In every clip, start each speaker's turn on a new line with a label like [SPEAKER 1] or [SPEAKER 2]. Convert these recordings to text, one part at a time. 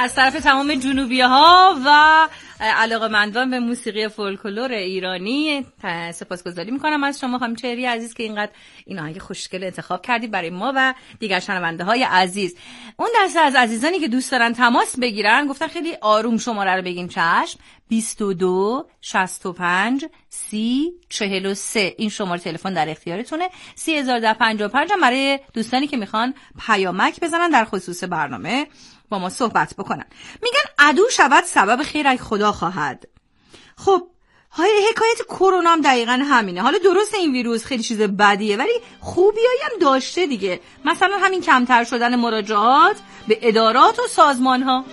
[SPEAKER 1] از طرف تمام جنوبی‌ها و علاقه‌مندان به موسیقی فولکلور ایرانی سپاسگزاری می‌کنم از شما خانم چهری عزیز که اینقدر این آهنگ خوشگل انتخاب کردید برای ما و دیگر شنونده‌های عزیز. اون دسته از عزیزانی که دوست دارن تماس بگیرن گفتن خیلی آروم شماره رو بگیم. چشم. 22 65 30 43 این شماره تلفن در اختیارتونه. 3055 هم برای دوستانی که میخوان پیامک بزنن در خصوص برنامه با ما صحبت بکنن. میگن عدو شود سبب خیر ای خدا خواهد. خب حکایت کرونا هم دقیقاً همینه. حالا درسته این ویروس خیلی چیز بدیه ولی خوبیایی هم داشته دیگه. مثلا همین کمتر شدن مراجعات به ادارات و سازمان‌ها.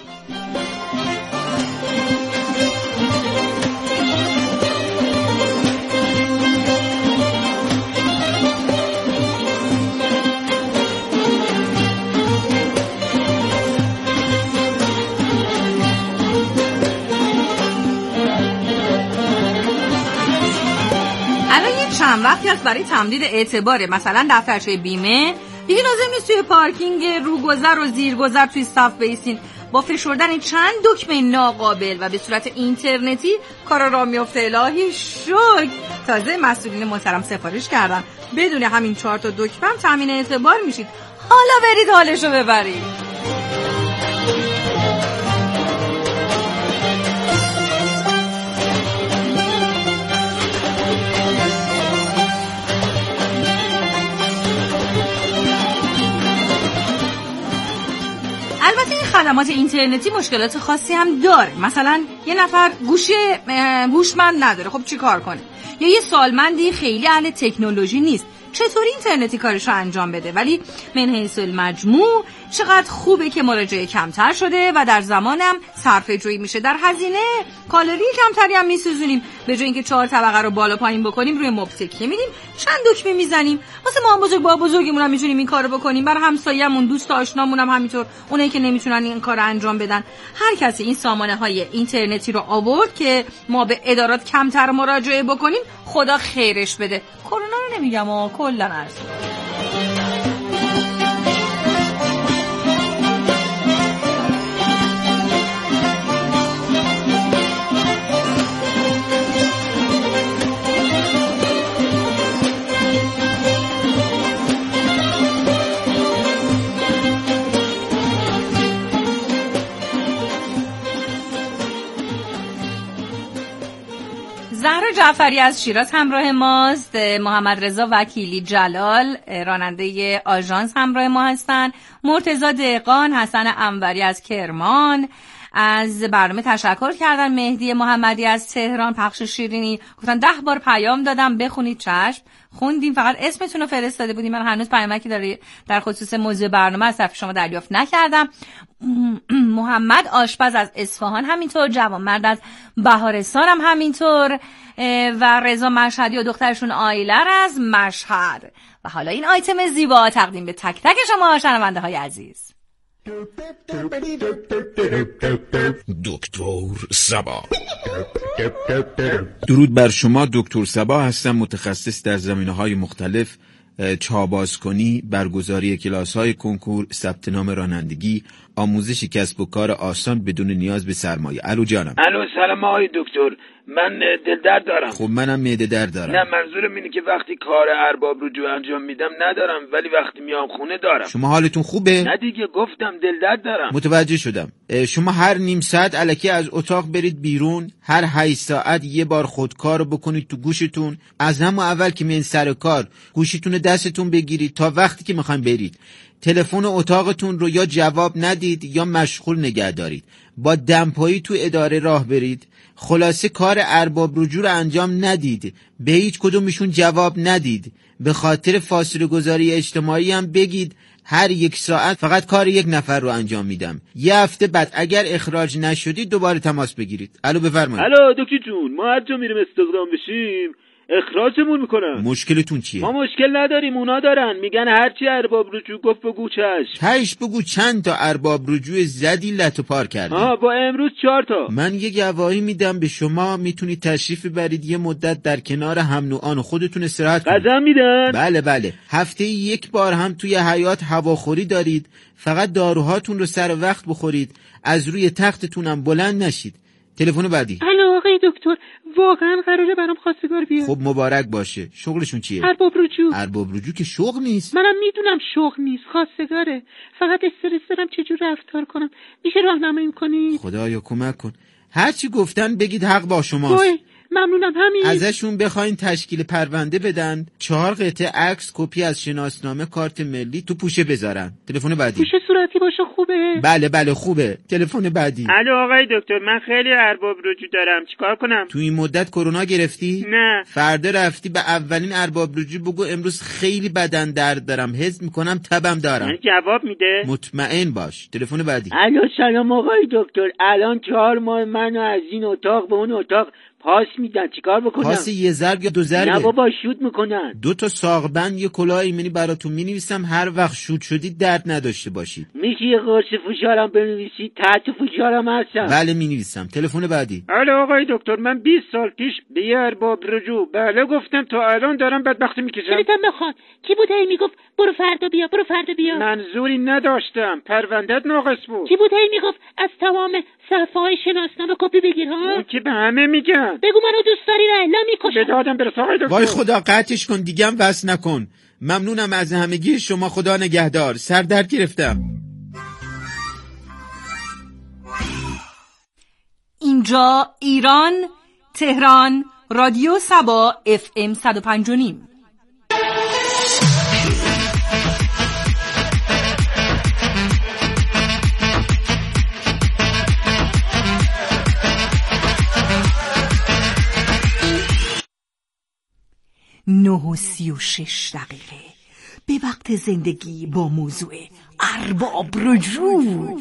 [SPEAKER 1] چند وقتی هست برای تمدید اعتباره مثلا دفترچه بیمه دیگه لازم نیست توی پارکینگ روگذر و زیرگذر توی صف بیستین. با فشردن چند دکمه ناقابل و به صورت اینترنتی کارا را میفته. الهی شکر. تازه مسئولین محترم سفارش کردن بدون همین 4 تا دکمه هم تامین اعتبار میشید. حالا برید حالشو ببرید. خدمات اینترنتی مشکلات خاصی هم داره. مثلا یه نفر گوشی هوشمند نداره، خب چی کار کنه؟ یا یه سالمندی خیلی اهل تکنولوژی نیست، چطوری اینترنتی کارش رو انجام بده؟ ولی من حیث المجموع چقدر خوبه که مراجعه کمتر شده و در زمانم صرفه جویی میشه. در هزینه کالری کمتری هم میسوزونیم. به جای اینکه 4 طبقه رو بالا پایین بکنیم روی مبل تکیه میدیم، چند دکمه میزنیم. واسه ما بزرگ با بزرگمون هم میتونیم این کارو بکنیم. برای همسایه‌مون، دوست آشنامون هم همینطور، اونایی که نمیتونن این کارو انجام بدن. هر کسی این سامانه‌های اینترنتی رو آورد که ما به ادارات کمتر مراجعه بکنیم، خدا خیرش بده. کرونا رو نمیگم کلا عرض. زهرا جعفری از شیراز همراه ماست. محمد رضا وکیلی جلال راننده آژانس همراه ما هستن. مرتضی دهقان، حسن انوری از کرمان از برنامه تشکر کردن. مهدی محمدی از تهران، پخش شیرینی گفتن 10 بار پیام دادم بخونید. چشم خوندیم، فقط اسمتون رو فرستاده بودیم. من هنوز پیامکی در خصوص موضوع برنامه از طرف شما دریافت نکردم. محمد آشپز از اصفهان همینطور، جوانمرد از بهارستان هم همینطور و رضا مشهدی و دخترشون آیلر از مشهد. و حالا این آیتم زیبا تقدیم به تک تک شما شنونده های عزیز.
[SPEAKER 2] دکتر صبا. درود بر شما. دکتر صبا هستم، متخصص در زمینه‌های مختلف، چابازکنی، برگزاری کلاس‌های کنکور، ثبت نام رانندگی، آموزش کسب و کار آسان بدون نیاز به سرمایه. الو جانم.
[SPEAKER 3] الو سلام آقای دکتر، من دلدرد دارم.
[SPEAKER 2] خب منم معده درد دارم.
[SPEAKER 3] نه منظورم اینه که وقتی کار ارباب رجوع انجام میدم ندارم، ولی وقتی میام خونه دارم.
[SPEAKER 2] شما حالتون خوبه؟
[SPEAKER 3] نه دیگه گفتم دلدرد دارم.
[SPEAKER 2] متوجه شدم. شما هر نیم ساعت الکی از اتاق برید بیرون، هر 8 ساعت یه بار خودکار رو بکنید تو گوشتون. از همون اول که میین سر کار گوشیتون دستتون بگیرید تا وقتی که میخواین برید تلفن اتاقتون رو یا جواب ندید یا مشغول نگه دارید. با دمپایی تو اداره راه برید. خلاصه کار ارباب رجوع رو انجام ندید، به هیچ کدومشون جواب ندید. به خاطر فاصله گذاری اجتماعی هم بگید هر 1 ساعت فقط کار 1 نفر رو انجام میدم. یه هفته بعد اگر اخراج نشدید دوباره تماس بگیرید. الو بفرمایید.
[SPEAKER 3] الو دکتر جون، ما هر جا میریم استخدام بشیم اخراجمون میکنن.
[SPEAKER 2] مشکلتون چیه؟
[SPEAKER 3] ما مشکل نداریم، اونا دارن. میگن هرچی ارباب رجوع گفت بگو چشم.
[SPEAKER 2] تهش بگو چند تا ارباب رجوع زدی لت و پار کردی.
[SPEAKER 3] با امروز 4 تا.
[SPEAKER 2] من یه گواهی میدم به شما، میتونید تشریف ببرید یه مدت در کنار هم نوعان خودتون استراحت کنید.
[SPEAKER 3] غذا میدن؟
[SPEAKER 2] بله. هفته 1 بار هم توی حیاط هواخوری دارید. فقط داروهاتون رو سر وقت بخورید. از روی تختتونم بلند نشید. تلفن بعدی.
[SPEAKER 4] الو آقای دکتر، واقعا قراره برام خواستگار بیاد.
[SPEAKER 2] خب مبارک باشه. شغلشون چیه؟
[SPEAKER 4] ارباب رجوع.
[SPEAKER 2] ارباب رجوع که شغل نیست.
[SPEAKER 4] منم میدونم شغل نیست، خواستگاره. فقط استرس دارم چجور رفتار کنم. میشه راهنمایی کنی؟
[SPEAKER 2] خدایا کمک کن. هرچی گفتن بگید حق با شماست.
[SPEAKER 4] ممنونم. همین.
[SPEAKER 2] ازشون بخواین تشکیل پرونده بدن، 4 قطعه عکس، کپی از شناسنامه، کارت ملی تو پوشه بذارن. تلفن بعدی.
[SPEAKER 4] پوشه صورتی باشه خوبه؟
[SPEAKER 2] بله خوبه. تلفن بعدی.
[SPEAKER 5] الو آقای دکتر، من خیلی ارباب رجوع دارم، چیکار کنم؟
[SPEAKER 2] تو این مدت کرونا گرفتی؟
[SPEAKER 5] نه.
[SPEAKER 2] فردا رفتی به اولین ارباب رجوع بگو امروز خیلی بدن درد دارم، حس میکنم تبم دارم.
[SPEAKER 5] جواب میده؟
[SPEAKER 2] مطمئن باش. تلفن بعدی.
[SPEAKER 3] الو سلام آقای دکتر، الان 4 ماه منو از این اتاق به اون اتاق پاس میدن، چیکار بکنم؟
[SPEAKER 2] پاس 1 ضرب یا 2 ضربه؟
[SPEAKER 3] نه بابا شوت میکنن.
[SPEAKER 2] 2 تا ساقبند، یه کلاه ایمنی براتون مینویسم، هر وقت شوت شدید درد نداشته باشید.
[SPEAKER 3] میشه یه قرص فشارم بنویسید؟ تحت فشارم هستم.
[SPEAKER 2] بله مینویسم. تلفن بعدی.
[SPEAKER 5] الو آقای دکتر، من 20 سال پیش به یه ارباب رجوع گفتم، تا الان دارم بدبختی میکشم.
[SPEAKER 4] کلیتم بخواد. کی بود هی میگفت برو فردا بیا؟
[SPEAKER 5] منظوری نداشتم، پروندهت ناقص بود.
[SPEAKER 4] کی بود هی میگفت از تمام صفحه‌های شناسنامه کپی بگیر ها؟
[SPEAKER 5] اون که به همه میگن.
[SPEAKER 4] بگو منو دوست داری الا میکشم.
[SPEAKER 5] به دادم برس آقای دکتر.
[SPEAKER 2] وای خدا قطعش کن دیگم وصل نکن. ممنونم از همگی شما، خدا نگهدار. سر درد گرفتم.
[SPEAKER 1] اینجا ایران، تهران، رادیو سبا FM 105.5. نه و 36 دقیقه به وقت زندگی با موضوع ارباب رجوع.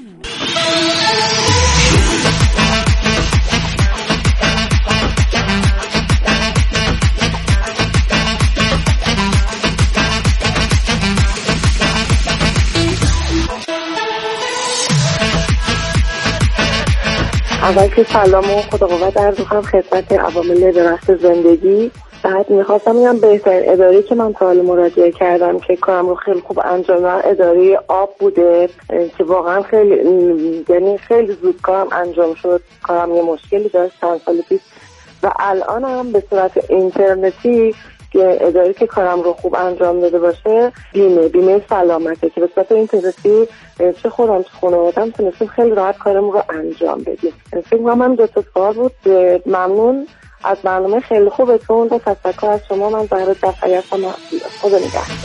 [SPEAKER 6] اول که سلام و خدا قوت عرض می‌کنم خدمت عوامل درخت زندگی. بعد میخواستم بگم بهترین اداره که من تا حالا مراجعه کردم که کارم رو خیلی خوب انجام دادم اداره آب بوده که واقعا خیلی زود کارم انجام شد. کارم یه مشکلی داشت چند سال پیش و الان هم به صورت اینترنتی که اداره که کارم رو خوب انجام داده باشه بیمه سلامته که به صورت اینترنتی چه خودم چه خانواده‌ام تونستیم خیلی راحت کارم رو انجام بدیم. فکر کنم من 2 تا سوال بود. ممنون از برنامه خیلی خوبتون و تشکر از شما. من برای دفعه هستم. خدا نگهدار.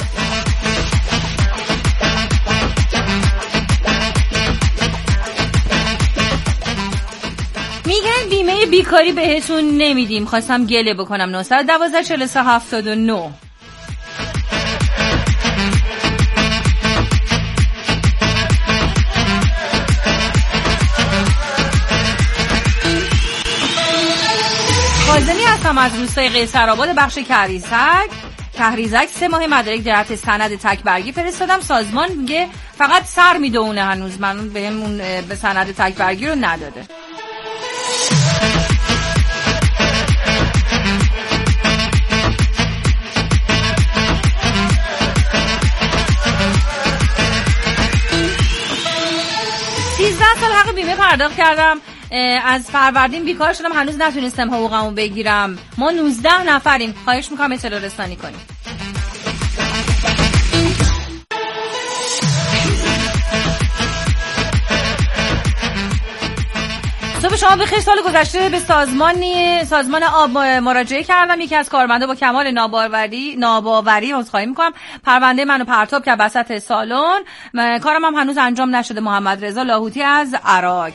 [SPEAKER 1] میگن بیمه بیکاری بهتون نمیدیم. خواستم گله بکنم. 912 43 79. خازنی هستم از روستای قیصرآباد بخش کهریزک 3 ماه مدرک جهت سند تکبرگی فرستادم. سازمان میگه فقط سر میدونه، هنوز من بهمون به سند تکبرگی رو نداده. سال حق بیمه پرداخت کردم، از فروردین بیکار شدم، هنوز نتونستم حقوقمو بگیرم. ما 19 نفریم. خواهش میکنم اطلاع رسانی کنیم. صبح شما بخیر. سال گذشته به سازمان آب مراجعه کردم. یکی از کارمندا با کمال ناباوری عذرخواهی میکنم پرونده منو پرتاب کرد وسط سالن. کارم هم هنوز انجام نشده. محمد رضا لاهوتی از عراق.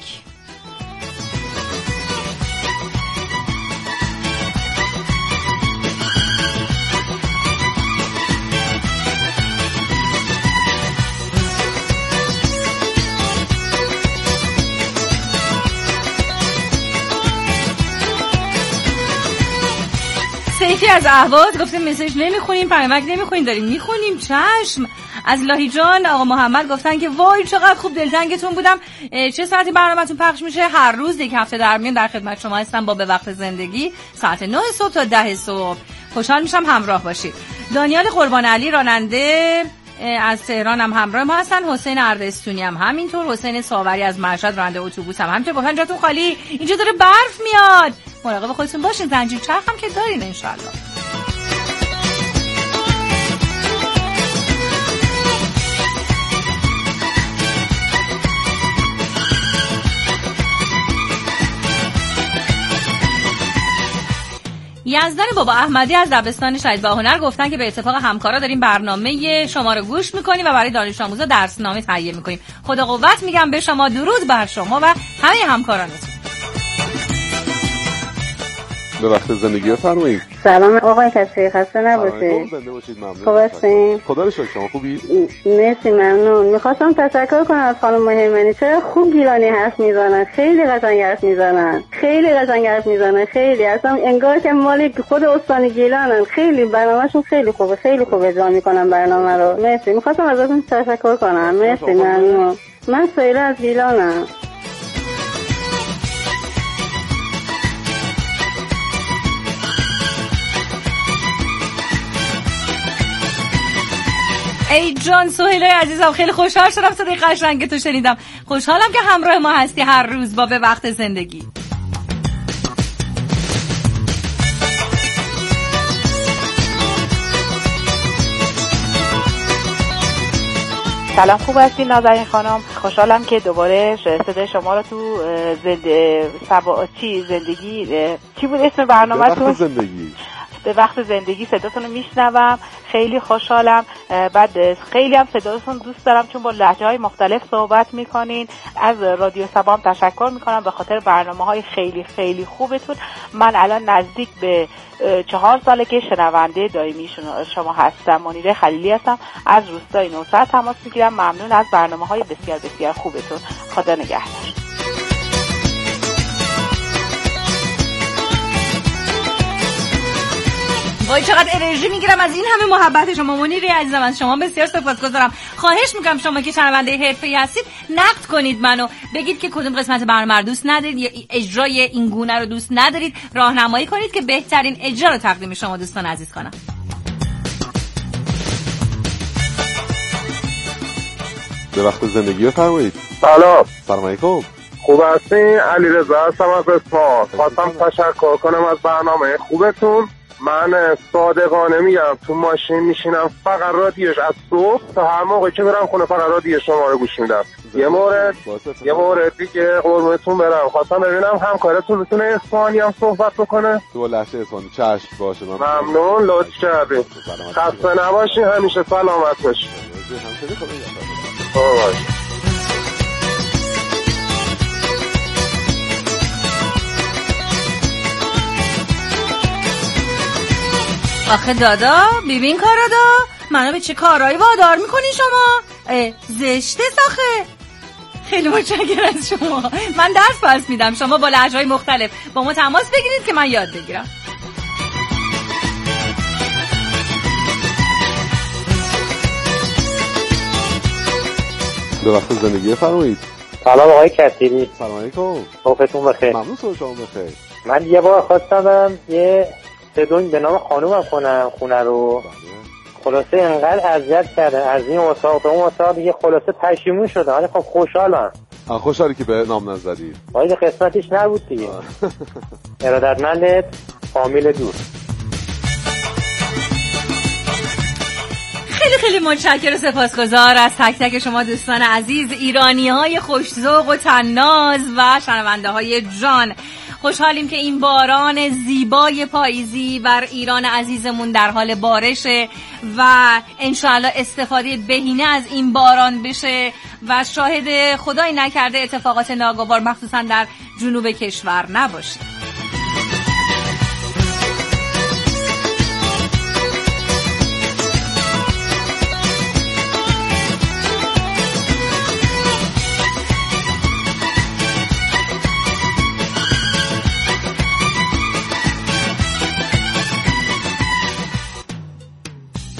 [SPEAKER 1] یکی از اهواز گفتیم مسیج نمیخونیم، پیامک نمیخونیم، داریم میخونیم. چشم. از لاهیجان آقا محمد گفتن که وای چقدر خوب دلتنگتون بودم. چه ساعتی برنامه‌تون پخش میشه؟ هر روز یک هفته در میون در خدمت شما هستم با به وقت زندگی، ساعت 9 صبح تا 10 صبح. خوشحال میشم همراه باشید. دانیال قربان علی راننده از تهران هم همراه ما هستن. حسین اردستونی هم همینطور. حسین ساوری از مشهد راننده اتوبوس هم همینطور. گفتن جاتون خالی، اینجا داره برف میاد، مراقب خودتون باشین. زنجیر چرخ هم که دارین ان شاء الله. یزدان بابا احمدی از دبستان شهید باهنر گفتن که به اتفاق همکارا داریم برنامه شما رو گوش میکنیم و برای دانش آموزا درسنامه تهیه میکنیم. خدا قوت میگم به شما، درود بر شما و همه همکارانتون.
[SPEAKER 7] به وقت زندگی بفرمایید.
[SPEAKER 8] سلام آقای کسی، خسته نباشید.
[SPEAKER 7] زنده باشید. ممنون.
[SPEAKER 8] خوب هستین؟
[SPEAKER 7] خدا رو شکر. شما خوبی؟
[SPEAKER 8] مرسی ممنون. میخواستم تشکر کنم از خانم مهمانی، چرا خوب گیلانی حرف میزنن، خیلی قشنگ حرف میزنن، خیلی اصلا انگار که مال خود استان گیلانن. خیلی برنامه‌شون خیلی خوب اجرا میکنن برنامه رو. مرسی. میخواستم ازتون تشکر کنم. مرسی ممنون. من سهیله از گیلانم.
[SPEAKER 1] ای جان سهیله عزیزم، خیلی خوشحال شدم صدای قشنگ تو شنیدم. خوشحالم که همراه ما هستی هر روز با به وقت زندگی.
[SPEAKER 9] سلام، خوب هستی نازنین خانم؟ خوشحالم که دوباره صدای شما رو تو زندگی چی بود اسم برنامه‌تون؟ به وقت زندگی صداتون رو میشنوم، خیلی خوشحالم. بعد خیلی هم صداتون دوست دارم چون با لهجه‌های مختلف صحبت میکنین. از رادیو سبا هم تشکر میکنم به خاطر برنامه‌های خیلی خوبتون. من الان نزدیک به 4 ساله که شنونده دائمی شما هستم. منیره خلیلی هستم، از روستای نوسر تماس میگیرم. ممنون از برنامه‌های بسیار خوبتون. خدا نگهدار.
[SPEAKER 1] وای چقدر انرژی میگیرم از این همه محبت شما. منیره عزیزم از شما بسیار سپاسگزارم. خواهش میکنم شما که شنونده حرفه‌ای هستید نقد کنید منو، بگید که کدوم قسمت برنامه رو دوست ندارید یا اجرای این گونه رو دوست ندارید، راهنمایی کنید که بهترین اجرا رو تقدیم شما دوستان عزیز کنم.
[SPEAKER 7] به وقت زندگی بفرمایید.
[SPEAKER 10] سلام
[SPEAKER 7] علیکم.
[SPEAKER 10] خوب هستین؟ علیرضا هستم از اصفهان. خواستم تشکر کنم از برنامه خوبتون. من صادقانه میگم تو ماشین میشینم فقط رادیوش از صبح تا هر موقع که برم خونه فقط رادیو شما رو گوش میدم. یه مورد دیگه قربونتون برم، خواستم ببینم همکارتون میتونه اسپانی هم صحبت بکنه
[SPEAKER 7] تو لهجه اسپانی. چشم باشه.
[SPEAKER 10] ممنون، لطف کردین. خسته نباشین، همیشه سلامت باشین.
[SPEAKER 1] آخه دادا ببین کارادا، منو به چه کارایی وادار میکنین شما؟ زشته ساخه. خیلی متشکرم از شما. من درس پس میدم، شما با لهجه‌های مختلف با ما تماس بگیرید که من یاد بگیرم.
[SPEAKER 7] به وقت زندگی فرمایید.
[SPEAKER 11] سلام آقای کتیبی.
[SPEAKER 7] سلام علیکم.
[SPEAKER 11] صبحتون بخیر.
[SPEAKER 7] ممنون صبح شما بخیر.
[SPEAKER 11] من یه بار خواستم یه صدون به نام خانومم کنم خونه رو. خلاصه انقدر اذیت کرده از این اتاق به اون اتاق، دیگه خلاصه پشیمون شده. ولی خب خوشحالم.
[SPEAKER 7] خوشحالی که به نام نزدید.
[SPEAKER 11] ولی قسمتش نبود دیگه. ارادتمندت فامیل دور.
[SPEAKER 1] خیلی متشکرم و سپاسگزار از تک تک شما دوستان عزیز، ایرانی‌های خوش‌ذوق و طناز و شنونده‌های جان. خوشحالیم که این باران زیبای پاییزی بر ایران عزیزمون در حال بارشه و انشاءالله استفاده بهینه از این باران بشه و شاهد خدای نکرده اتفاقات ناگوار مخصوصا در جنوب کشور نباشه.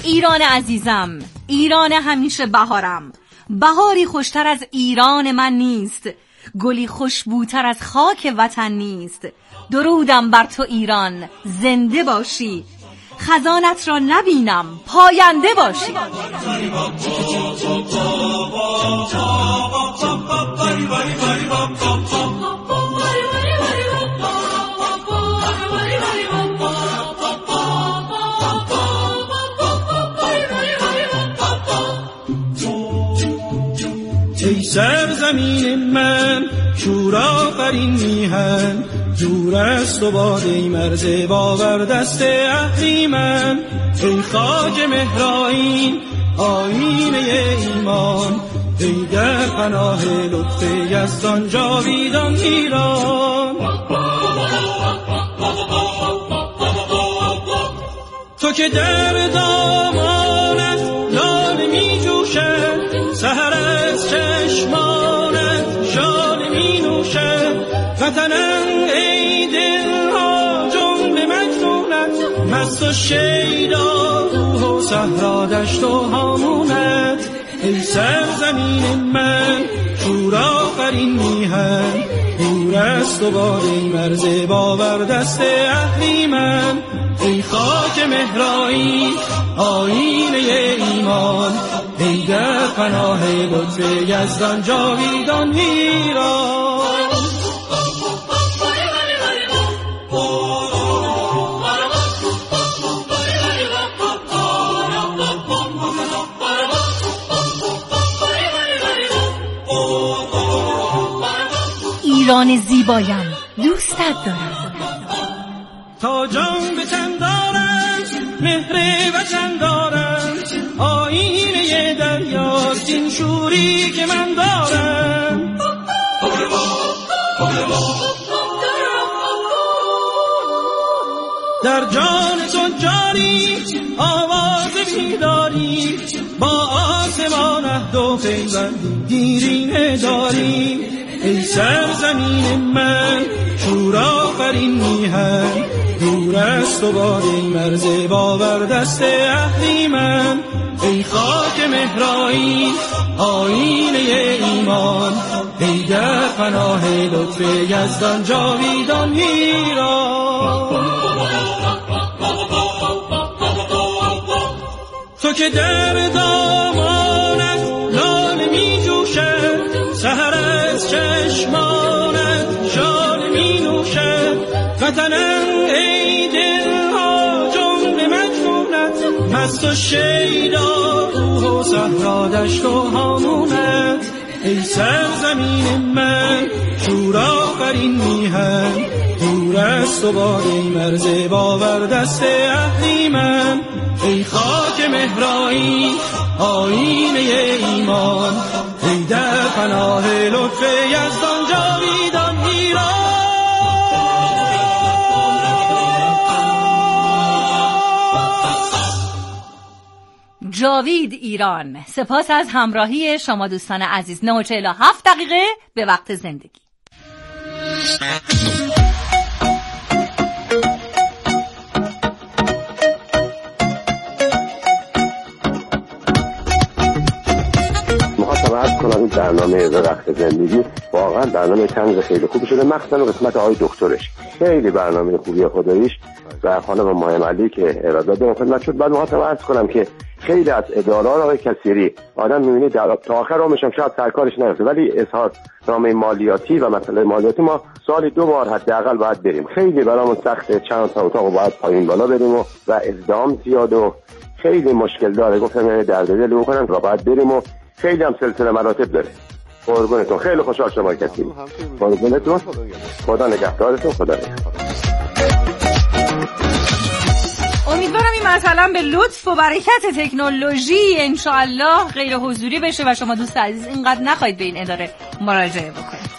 [SPEAKER 1] ایران عزیزم، ایران همیشه بهارم، بهاری خوشتر از ایران من نیست، گلی خوشبوتر از خاک وطن نیست. درودم بر تو ایران، زنده باشی، خزانت را نبینم، پاینده باشی.
[SPEAKER 12] ای سرزمین من شور آفرین میهن، دور است و باده مرز باور دست اهریمن. ای خاک مهرائین آیینه ایمان، ای در پناه لطف یزدان جاویدان ایران. تو که در دامانت لاله می جوشد، سحر از چشمانت شال می نوشد. وطنم ای دلها جمله مجنونت، مست و شیدا روح و صحرا دشت و هامونت. ای سرزمین من شور آفرین میهن، دور است و باده مرز باور دست اهریمن. ای خاک مهرائین آیینه ایمان، ای در پناه لطف یزدان جاویدان ایران.
[SPEAKER 1] ایران زیبایم، دوستت دارم.
[SPEAKER 12] تا جان به تن دارم، مهر وطن دارم، آیینه دریاست این شوری که من دارم. در جان تو جاری آواز بیداری، با آسمان عهد و پیوند دیرینه داری. ای سرزمین من شور آفرین میهن، دور است و باده مرز باور دست اهریمن. ای خاک مهرائین آیینه ایمان، ای در پناه لطف یزدان جاویدان ایران. تو که در دامانت لاله می جوشد، سحر از چشمانت شال می نوشد. وطنم ای دلها جمله مجنونت، مست و شیدا روح و صحرا دشت و هامونت. ای سرزمین من شور آفرین میهن، دور است و باده مرز باور دست اهریمن. ای خاک مهرائین آیینه ایمان، ای در پناه لطف یزدان جاویدان ایران.
[SPEAKER 1] جاوید ایران. سپاس از همراهی شما دوستان عزیز. 9:47 دقیقه به وقت زندگی.
[SPEAKER 13] این برنامه به وقت زندگی واقعا برنامه طنز خیلی خوبی شده، مخصوصا قسمت آقای دکترش خیلی برنامه خوبی خداییش و خانم مایم علی که ارائه داده خدمت شد. بعد می‌خواستم عرض کنم که خیلی از ادارات آقای کثیری آدم می‌بینید تا آخر عمرش شاید سرکارش نرسه، ولی اظهار نامه مالیاتی و مسئله مالیاتی ما سالی 2 بار حداقل باید بریم. خیلی برامون سخته، چند تا اتاق باید پایین بالا بریم و ازدحام زیاد و خیلی مشکل داره. گفتم درد دل بکنم و باید بریم و خیلی هم سلسله مراتب داره. قربونتون، خیلی خوشحال شما کسی. قربونتون، خدا نگهدارتون، خدا نگهدار.
[SPEAKER 1] امیدوارم این مثلا به لطف و برکت تکنولوژی انشاءالله غیر حضوری بشه و شما دوست عزیز اینقدر نخواهید به این اداره مراجعه بکنید.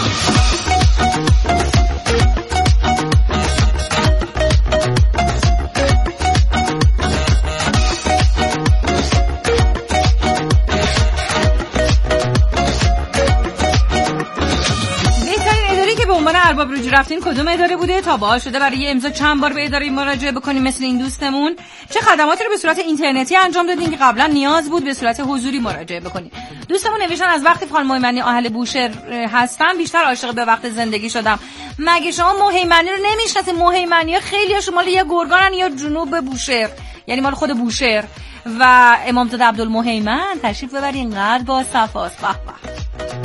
[SPEAKER 1] ارباب رجوع رفتین کدوم اداره بوده؟ تا باعث شده برای امضا چند بار به اداره مراجعه بکنیم مثل این دوستمون؟ چه خدماتی رو به صورت اینترنتی انجام دادین که قبلا نیاز بود به صورت حضوری مراجعه بکنید. دوستمون نوشتن از وقتی خانم مهیمنی اهل بوشهر هستم بیشتر عاشق به وقت زندگی شدم. مگه شما مهیمنی رو نمیشناسید؟ مهیمنی‌ها خیلی‌هاش مال یا گرگانن یا جنوب بوشهر، یعنی مال خود بوشهر. و امامزاده عبدالمهیمن تشریف ببرین، اینقدر با صفاست. به به.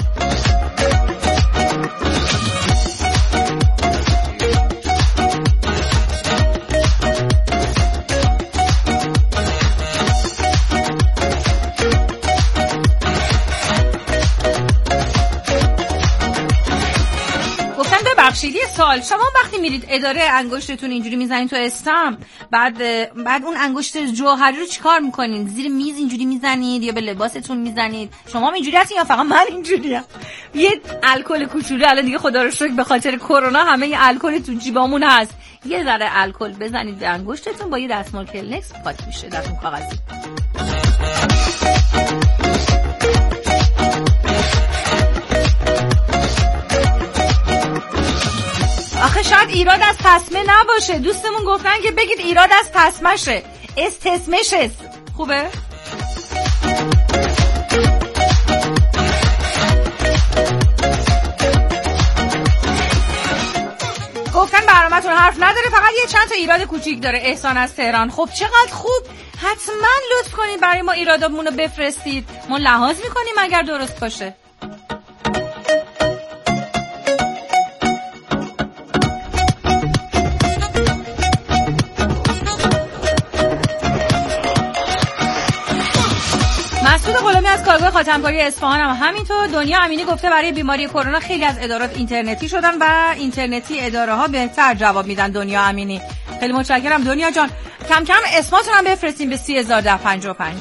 [SPEAKER 1] ببخشید یه سال، شما وقتی میرید اداره انگشتتون اینجوری میزنین تو استم، بعد اون انگشت جوهری رو چیکار میکنین؟ زیر میز اینجوری میزنید یا به لباستون میزنید؟ شما اینجوری هستین یا فقط من اینجوریم؟ یه الکل کوچولو الان دیگه خدا رو شکر به خاطر کرونا همه یه الکل تو جیبامون هست، یه ذره الکل بزنید به انگشتتون با یه دستمال کلنکس پاک میشه در اون کاغذی. آخه شاید ایراد از تسمه نباشه، دوستمون گفتن که بگید ایراد از تسمشه، استسمشه. خوبه؟ گفتن برنامه‌تون حرف نداره، فقط یه چند تا ایراد کوچیک داره. احسان از تهران. خب چقدر خوب، حتما لطف کنید برای ما ایرادامون رو بفرستید، ما لحاظ میکنیم اگر درست باشه. مسعود غلامی از کارگاه خاتمکاری اصفهان هم همینطور. دنیا امینی گفته برای بیماری کرونا خیلی از ادارات اینترنتی شدن و اینترنتی اداره ها بهتر جواب میدن. دنیا امینی خیلی متشکرم دنیا جان. کم کم اسماتون هم بفرستین به 301055.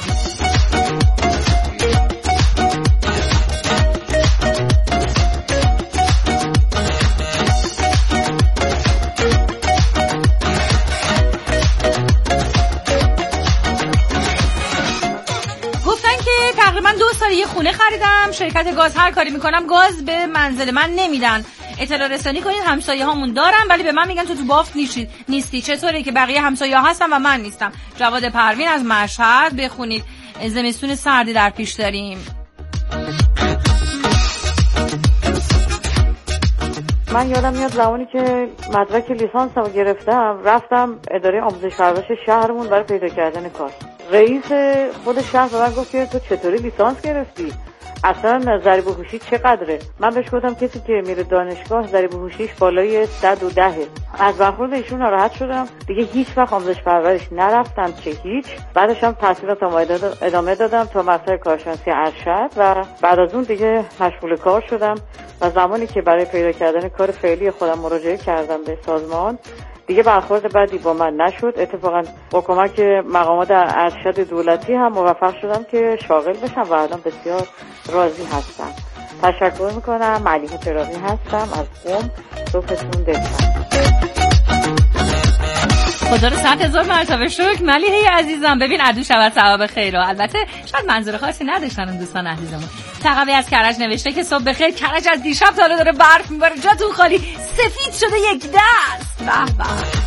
[SPEAKER 1] تقریبا 2 سال یه خونه خریدم، شرکت گاز هر کاری میکنم گاز به منزل من نمیدن. اطلاع رسانی کنید، همسایه هامون دارن ولی به من میگن تو بافت نیستی. چطوره که بقیه همسایه ها هستن و من نیستم؟ جواد پروین از مشهد. بخونید، زمستون سردی در پیش داریم.
[SPEAKER 14] من یادم میاد زمانی که مدرک لیسانسمو گرفتم رفتم اداره آموزش پرورش شهرمون برای پیدا کردن کار. رئیس خود شهر به من گفت که تو چطوری لیسانس گرفتی؟ اصلا ضریب هوشی چقدره؟ من بهش گفتم کسی که میره دانشگاه ضریب هوشیش بالای 110. از برخورد ایشون ناراحت شدم، دیگه هیچ وقت آموزش پرورش نرفتم چه هیچ. بعدش هم تحصیلاتم ادامه دادم تا مستر کارشناسی ارشد و بعد از اون دیگه مشغول کار شدم و زمانی که برای پیدا کردن کار فعلی خودم مراجعه کردم به سازمان دیگه برخورد بعدی با من نشد. اتفاقا با کمک مقامات ارشد دولتی هم موفق شدم که شاغل بشم و الان بسیار راضی هستم. تشکر میکنم. ملیحه تراقی هستم از قم. صبحتون دلتنگ.
[SPEAKER 1] خدا رو 100,000 مرتبه شکر ملیحه عزیزم. ببین عدو شود ثواب خیره. البته شاید منظور خاصی نداشتن اون دوستان عزیزمون. تقوی از کرج نوشته که صبح بخیر، کرج از دیشب تا حالا داره برف میباره، جاتون خالی، سفید شده یک دست. به به.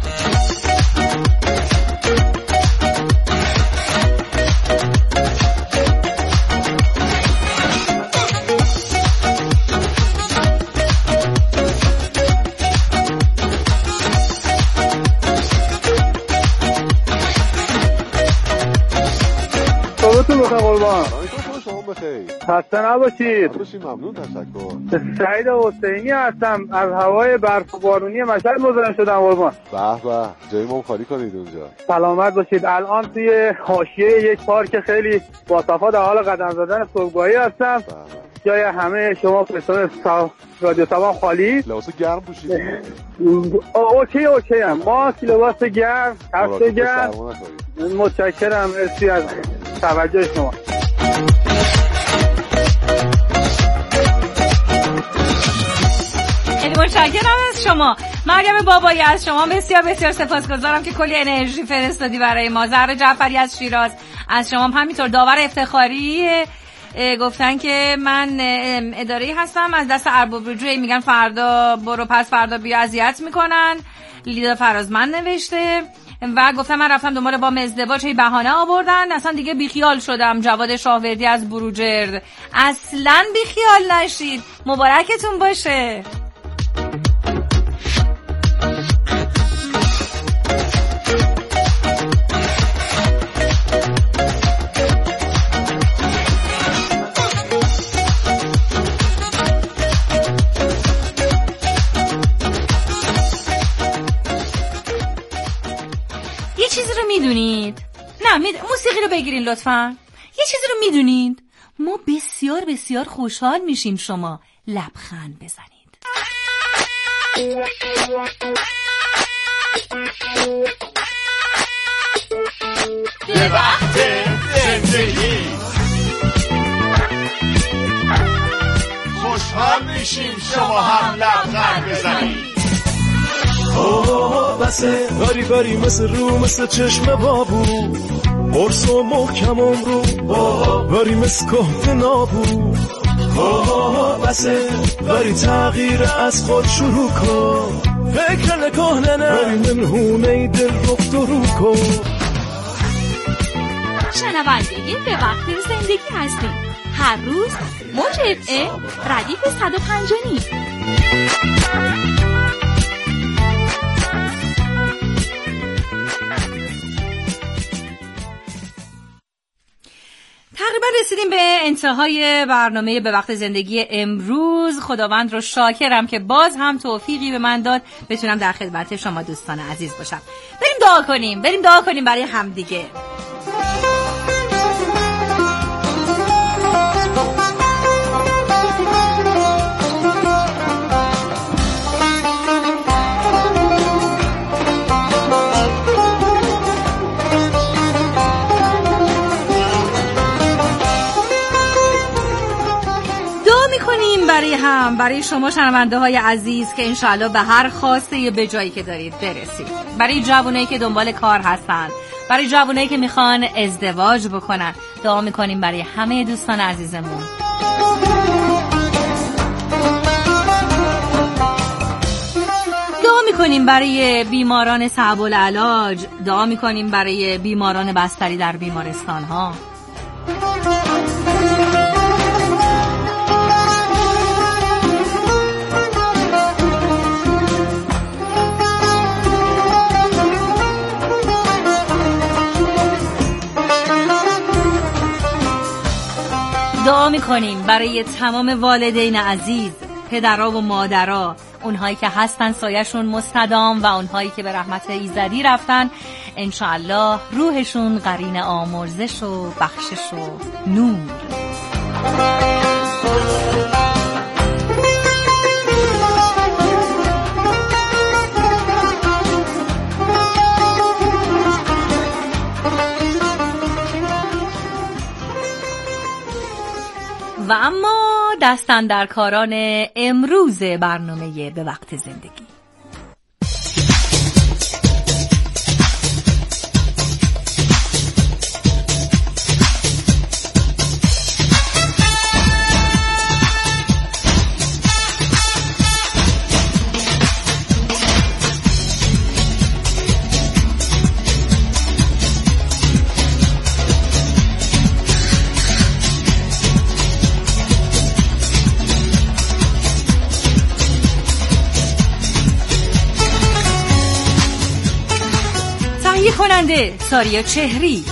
[SPEAKER 15] صبحتون بخیر قربان.
[SPEAKER 7] شما بخیر.
[SPEAKER 15] خسته نباشید.
[SPEAKER 7] ممنون، تشکر.
[SPEAKER 15] سعید حسینی هستم از هوای برف و بارونی مشهد مزاحم شدم قربان.
[SPEAKER 7] به به، جای ما خالی کنید اونجا.
[SPEAKER 15] سلامت باشید. الان توی حاشیه یک پارک خیلی باصفا در حال قدم زدن صبحگاهی هستم. جای همه شما پرسنل رادیو سبا خالی.
[SPEAKER 7] لباس گرم پوشیدید؟
[SPEAKER 15] اوکی هم. ما لباس گرم، کفش گرم. متشکرم، مرسی از توجه شما.
[SPEAKER 1] خیلی متشکرم از شما. مریم بابایی از شما بسیار بسیار سپاسگزارم که کلی انرژی فرستادی برای ما. زهر جعفری از شیراز از شما همینطور. داور افتخاری گفتن که من اداره‌ای هستم از دست ارباب رجوعی، میگن فردا برو پس فردا بیا اذیت میکنن. لیدا فرازمند نوشته و گفتم من رفتم دنبال بام ازدواج، هی بهانه آوردن، اصلا دیگه بیخیال شدم. جواد شاهوردی از بروجرد. اصلا بیخیال نشید، مبارکتون باشه. میدونید؟ نه موسیقی رو بگیرین لطفا. یه چیزی رو میدونید؟ ما بسیار بسیار خوشحال میشیم شما لبخند بزنید.
[SPEAKER 16] به وقت زندگی خوشحال میشیم شما هم لبخند بزنید.
[SPEAKER 17] بسه باری باری مثل رو مثل چشم بابو، قرص و محکمم رو باری مثل کهف نابو. بسه باری تغییر از خود شروع کن، فکر نکهنه باری منهونه دل رفت و رو کن.
[SPEAKER 18] شنونده به وقت زندگی هستیم. هر روز موج FM ردیف 105.
[SPEAKER 1] تقریبا رسیدیم به انتهای برنامه به وقت زندگی امروز. خداوند رو شاکرم که باز هم توفیقی به من داد بتونم در خدمت شما دوستان عزیز باشم. بریم دعا کنیم برای همدیگه. برای شما شنونده های عزیز که انشاءالله به هر خواسته به جایی که دارید برسید. برای جوانایی که دنبال کار هستن، برای جوانایی که میخوان ازدواج بکنن، دعا میکنیم برای همه دوستان عزیزمون. دعا میکنیم برای بیماران صعب العلاج، دعا میکنیم برای بیماران بستری در بیمارستان ها. دعا میکنیم برای تمام والدین عزیز، پدرها و مادرها، اونهایی که هستن سایه‌شون مستدام و اونهایی که به رحمت ایزدی رفتن، انشاءالله روحشون قرین آمرزش و بخشش و نور. و اما دست اندرکاران امروز برنامه به وقت زندگی. کننده ساریا چهری،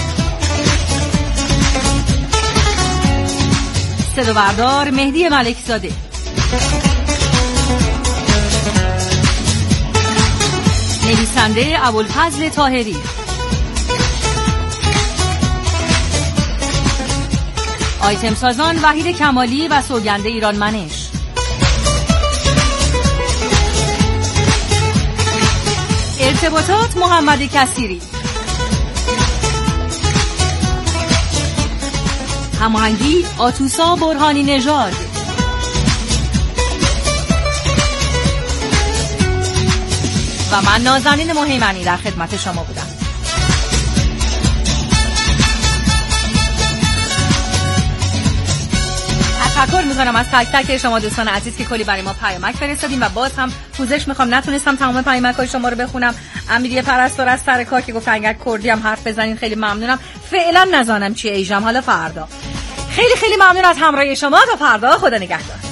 [SPEAKER 1] صدا بردار مهدی ملکزاده، نویسنده ابوالفضل طاهری، آیتم سازان وحید کمالی و سوگنده ایرانمنش، ارتباطات محمد کثیری، هماهنگی آتوسا برهانی نژاد، و من نازنین مهیمنی در خدمت شما بودم. تشکر می‌کنم میکنم از تک تک شما دوستان عزیز که کلی برای ما پیامک فرستادین و باز هم پوزش میخوام نتونستم تمام پیامک‌های شما رو بخونم. امیریه پرستار از سر کار که گفت اگر کردی هم حرف بزنین خیلی ممنونم. فعلا نزانم چیه ایجام، حالا فردا. خیلی خیلی ممنون از همراهی شما. تا فردا، خدا نگهدار.